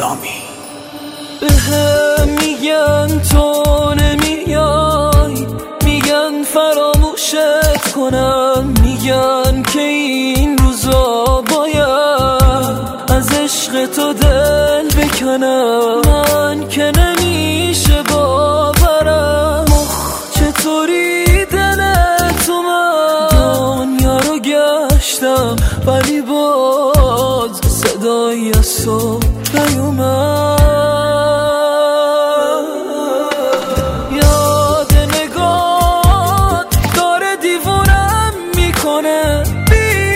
غلامی. میگن تو نمیای، میگن فراموشت کنم، میگن که این روزا باید از عشق تو دل بکنم. من که نمیشه باورم چطوری دل تو، من دنیا رو گشتم ولی باز صدایی از تو نیومد. یاد نگاه داره دیوونم میکنه، بی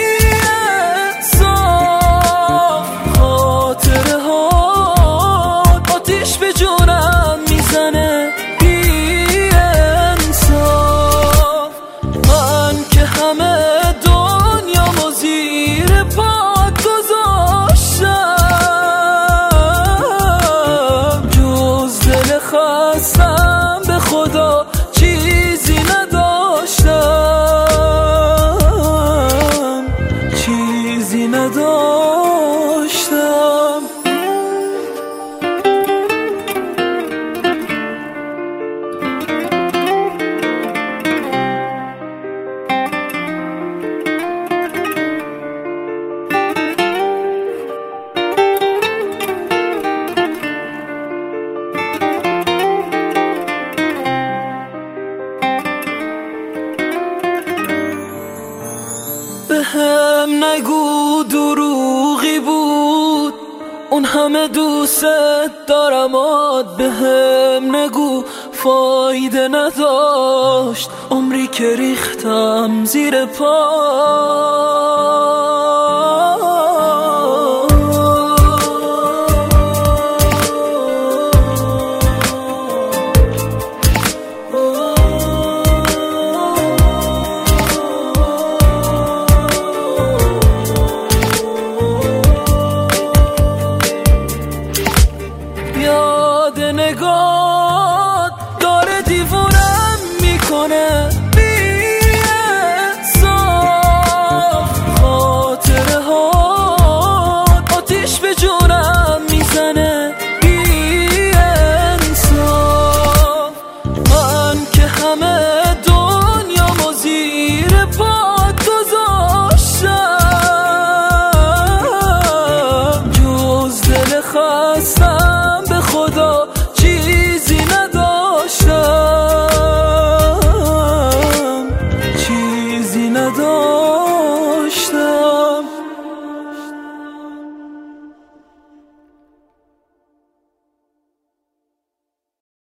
انصاف خاطره ها آتیش به جونم میزنه، بی انصاف. من که همه دنیا زیر پات گذاشتم، جز دل خستم به خدا چیزی نداشتم، چیزی نداشتم. بهم نگو دروغی بود اون همه دوست دارمات، بهم نگو فایده نداشت عمری که ریختم زیر پا. یاد نگاه داره دیوونم میکنه، بی انصاف خاطره ها آتیش به جونم میزنه، بی انصاف. من که همه دنیا زیر پات گذاشتم، جز دل خستم